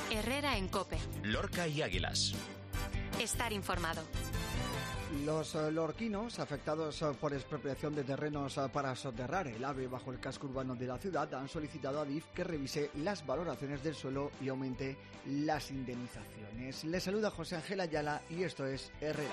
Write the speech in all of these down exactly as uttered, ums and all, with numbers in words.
Herrera en COPE. Lorca y Águilas. Estar informado. Los lorquinos, afectados por expropiación de terrenos para soterrar el AVE bajo el casco urbano de la ciudad, han solicitado a D I F que revise las valoraciones del suelo y aumente las indemnizaciones. Les saluda José Ángel Ayala y esto es Herrera.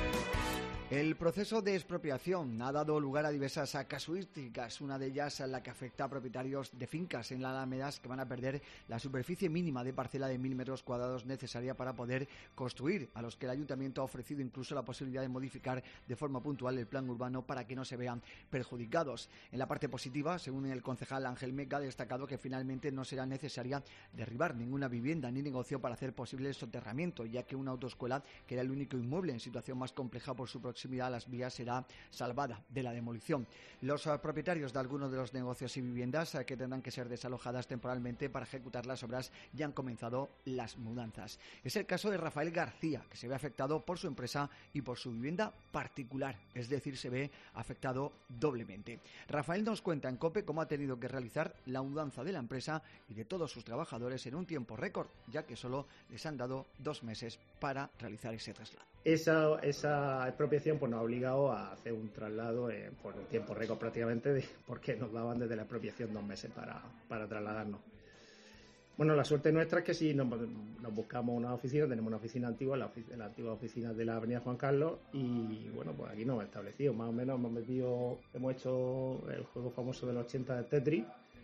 El proceso de expropiación ha dado lugar a diversas casuísticas, una de ellas la que afecta a propietarios de fincas en la Alamedas que van a perder la superficie mínima de parcela de mil metros cuadrados necesaria para poder construir, a los que el ayuntamiento ha ofrecido incluso la posibilidad de modificar de forma puntual el plan urbano para que no se vean perjudicados. En la parte positiva, según el concejal Ángel Meca, ha destacado que finalmente no será necesaria derribar ninguna vivienda ni negocio para hacer posible el soterramiento, ya que una autoescuela, que era el único inmueble en situación más compleja por su proximidad a las vías, será salvada de la demolición. Los uh, propietarios de algunos de los negocios y viviendas uh, que tendrán que ser desalojadas temporalmente para ejecutar las obras ya han comenzado las mudanzas. Es el caso de Rafael García, que se ve afectado por su empresa y por su vivienda particular, es decir, se ve afectado doblemente. Rafael nos cuenta en COPE cómo ha tenido que realizar la mudanza de la empresa y de todos sus trabajadores en un tiempo récord, ya que solo les han dado dos meses para realizar ese traslado. Esa, esa expropiación pues nos ha obligado a hacer un traslado en, por un tiempo récord prácticamente, de, porque nos daban desde la expropiación dos meses para, para trasladarnos. Bueno, la suerte nuestra es que si nos, nos buscamos una oficina, tenemos una oficina antigua, la, la antigua oficina de la avenida Juan Carlos, y bueno, pues aquí nos hemos establecido, más o menos hemos metido, hemos hecho el juego famoso del ochenta de Tetris,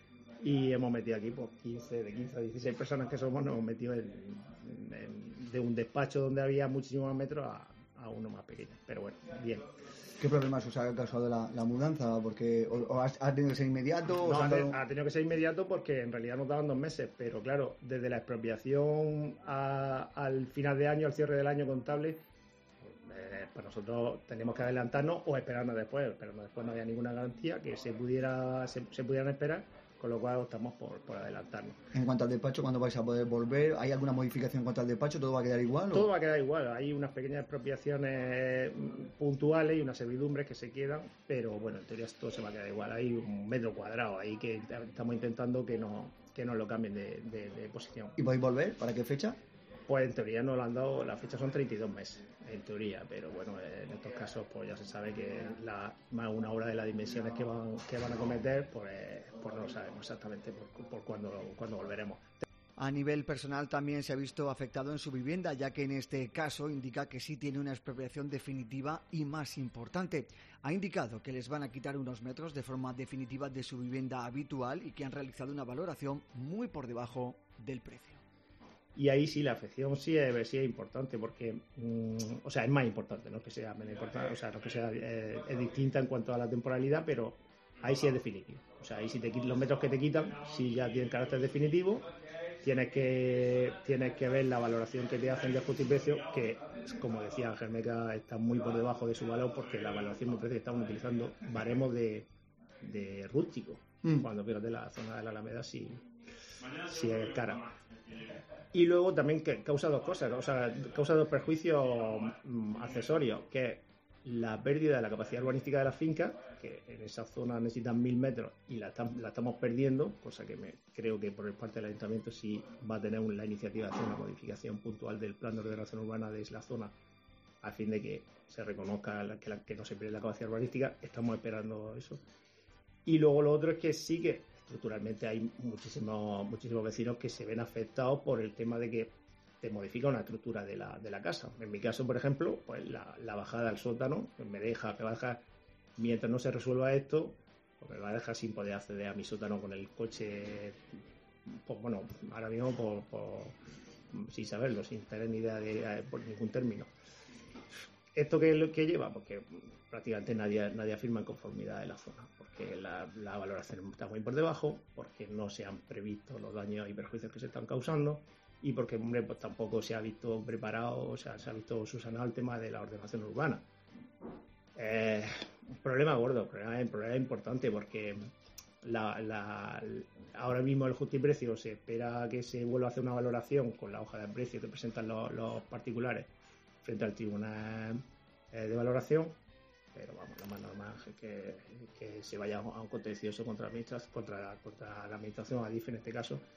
y hemos metido aquí pues quince, de quince a dieciséis personas que somos, nos hemos metido en, en, de un despacho donde había muchísimos más metros a, a uno más pequeño, pero bueno, bien. ¿Qué problemas os ha causado la, la mudanza? Porque o, o ha, ha tenido que ser inmediato. No, o ha, dado... ha tenido que ser inmediato porque en realidad nos daban dos meses, pero claro, desde la expropiación a, al final de año, al cierre del año contable, eh, pues nosotros tenemos que adelantarnos o esperarnos después, pero después no había ninguna garantía que se pudiera se, se pudieran esperar, con lo cual optamos por, por adelantarnos. En cuanto al despacho, ¿cuándo vais a poder volver? ¿Hay alguna modificación en cuanto al despacho? ¿Todo va a quedar igual? Todo ¿o? va a quedar igual. Hay unas pequeñas expropiaciones puntuales y unas servidumbres que se quedan, pero bueno, en teoría todo se va a quedar igual. Hay un metro cuadrado ahí que estamos intentando que no que no lo cambien de, de, de posición. ¿Y podéis volver? ¿Para qué fecha? Pues en teoría nos lo han dado, la fecha son treinta y dos meses, en teoría, pero bueno, en estos casos pues ya se sabe que la, más una obra de las dimensiones que van que van a cometer, pues, pues no lo sabemos exactamente por, por cuándo, cuándo volveremos. A nivel personal también se ha visto afectado en su vivienda, ya que en este caso indica que sí tiene una expropiación definitiva y más importante. Ha indicado que les van a quitar unos metros de forma definitiva de su vivienda habitual y que han realizado una valoración muy por debajo del precio. Y ahí sí, la afección sí es, sí es importante, porque, mmm, o sea, es más importante, no es que sea menos importante, o sea, no es que sea, eh, es distinta en cuanto a la temporalidad, pero ahí sí es definitivo. O sea, ahí sí te quitan los metros que te quitan, sí ya tienen carácter definitivo, tienes que tienes que ver la valoración que te hacen de ajuste y precio, que, como decía Ángel Meca, está muy por debajo de su valor, porque la valoración de precio estaban utilizando baremos de, de rústico, mm. cuando fíjate la zona de la Alameda sí, sí es cara. Y luego también que causa dos cosas, ¿no? O sea, causa dos perjuicios mmm, accesorios, que es la pérdida de la capacidad urbanística de las fincas, que en esa zona necesitan mil metros y la, tam- la estamos perdiendo, cosa que me, creo que por parte del ayuntamiento sí va a tener un, la iniciativa de hacer una modificación puntual del plan de ordenación urbana de la zona, a fin de que se reconozca la, que, la, que no se pierde la capacidad urbanística. Estamos esperando eso. Y luego lo otro es que sí que estructuralmente hay muchísimos muchísimos vecinos que se ven afectados por el tema de que te modifica una estructura de la, de la casa. En mi caso, por ejemplo, pues la, la bajada al sótano pues me deja, me va a dejar, mientras no se resuelva esto, pues me va a dejar sin poder acceder a mi sótano con el coche, pues bueno, ahora mismo por, por, sin saberlo, sin tener ni idea de por ningún término. ¿Esto qué, qué lleva? Porque prácticamente nadie, nadie afirma en conformidad de la zona, porque la, la valoración está muy por debajo, porque no se han previsto los daños y perjuicios que se están causando, y porque, hombre, pues tampoco se ha visto preparado, o sea, se ha visto subsanado el tema de la ordenación urbana. Eh, un problema gordo, un problema, un problema importante, porque la, la, ahora mismo el justiprecio se espera que se vuelva a hacer una valoración con la hoja de precio que presentan los, los particulares frente al tribunal eh, de valoración, pero vamos, lo más normal es que, que se vaya a un contencioso contra la administración, contra, contra la administración, a D I F en este caso,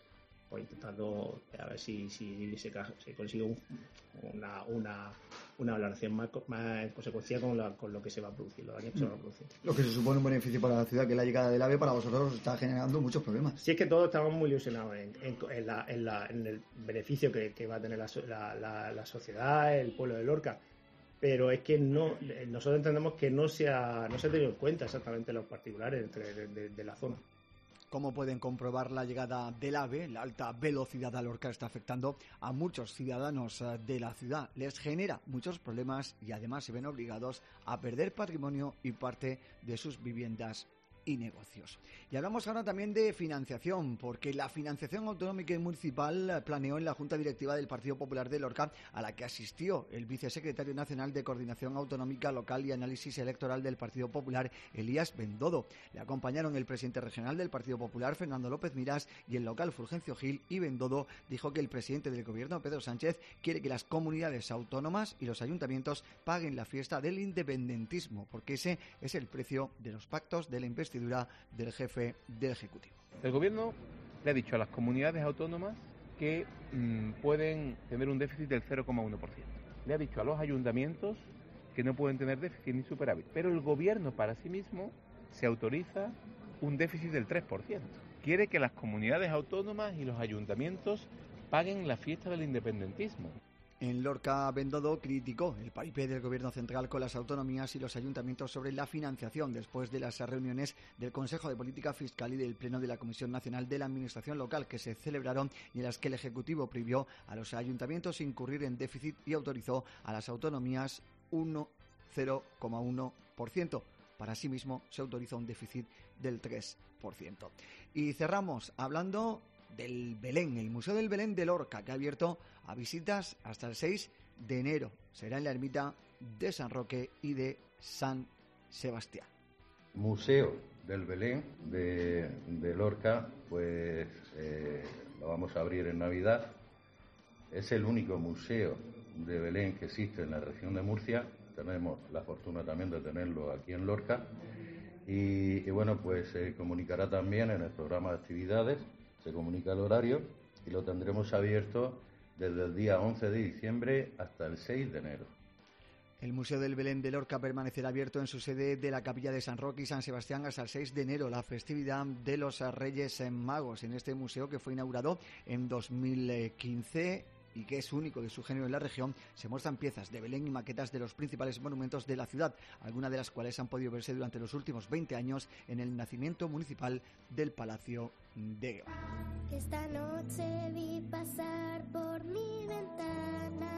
pues intentando a ver si, si se, se consigue un, una, una, una valoración más, más en consecuencia con, la, con lo que se va a producir, los daños que se van a producir. Lo que se supone un beneficio para la ciudad, que la llegada del AVE para vosotros está generando muchos problemas. Sí, es que todos estamos muy ilusionados en, en, en, la, en, la, en el beneficio que, que va a tener la, la, la, la sociedad, el pueblo de Lorca, pero es que no nosotros entendemos que no se ha, no se ha tenido en cuenta exactamente los particulares de, de, de, de la zona. Como pueden comprobar, la llegada del AVE, la alta velocidad a Lorca, está afectando a muchos ciudadanos de la ciudad. Les genera muchos problemas y además se ven obligados a perder patrimonio y parte de sus viviendas y negocios. Y hablamos ahora también de financiación, porque la financiación autonómica y municipal planeó en la Junta Directiva del Partido Popular de Lorca, a la que asistió el vicesecretario nacional de Coordinación Autonómica Local y Análisis Electoral del Partido Popular, Elías Bendodo. Le acompañaron el presidente regional del Partido Popular, Fernando López Mirás, y el local, Fulgencio Gil, y Bendodo dijo que el presidente del gobierno, Pedro Sánchez, quiere que las comunidades autónomas y los ayuntamientos paguen la fiesta del independentismo, porque ese es el precio de los pactos de la investidura del jefe del Ejecutivo. El Gobierno le ha dicho a las comunidades autónomas que mmm, pueden tener un déficit del cero coma uno por ciento. Le ha dicho a los ayuntamientos que no pueden tener déficit ni superávit. Pero el Gobierno para sí mismo se autoriza un déficit del tres por ciento. Quiere que las comunidades autónomas y los ayuntamientos paguen la fiesta del independentismo. En Lorca, Bendodo criticó el paripé del Gobierno central con las autonomías y los ayuntamientos sobre la financiación después de las reuniones del Consejo de Política Fiscal y del Pleno de la Comisión Nacional de la Administración Local que se celebraron y en las que el Ejecutivo prohibió a los ayuntamientos incurrir en déficit y autorizó a las autonomías un cero coma uno por ciento. Para sí mismo se autorizó un déficit del tres por ciento. Y cerramos hablando del Belén, el Museo del Belén de Lorca, que ha abierto a visitas hasta el seis de enero. Será en la ermita de San Roque y de San Sebastián. Museo del Belén de, de Lorca, pues eh, lo vamos a abrir en Navidad. Es el único museo de Belén que existe en la región de Murcia. Tenemos la fortuna también de tenerlo aquí en Lorca. Y, y bueno, pues se comunicará también en el programa de actividades. Se comunica el horario y lo tendremos abierto desde el día once de diciembre hasta el seis de enero. El Museo del Belén de Lorca permanecerá abierto en su sede de la Capilla de San Roque y San Sebastián hasta el seis de enero, la festividad de los Reyes Magos, en este museo que fue inaugurado en dos mil quince y que es único de su género en la región. Se muestran piezas de Belén y maquetas de los principales monumentos de la ciudad, algunas de las cuales han podido verse durante los últimos veinte años en el nacimiento municipal del Palacio de Gueva. Esta noche vi pasar por mi ventana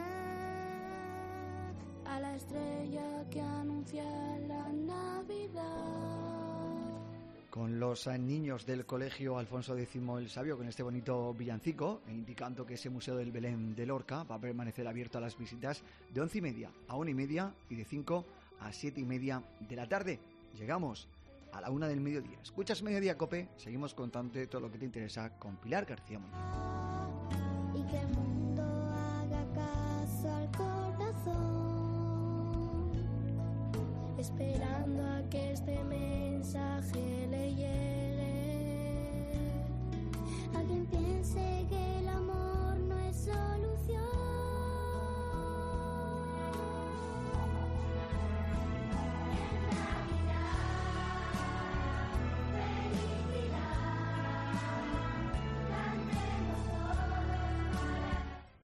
a la estrella que anuncia la Navidad. Con los niños del Colegio Alfonso X el Sabio, con este bonito villancico, indicando que ese Museo del Belén de Lorca va a permanecer abierto a las visitas de once y media a una y media y de cinco a siete y media de la tarde. Llegamos a la una del mediodía. Escuchas Mediodía Cope, seguimos contándote todo lo que te interesa con Pilar García Muñoz. Y que el mundo haga caso al corazón, esperando a que este mensaje le llegue.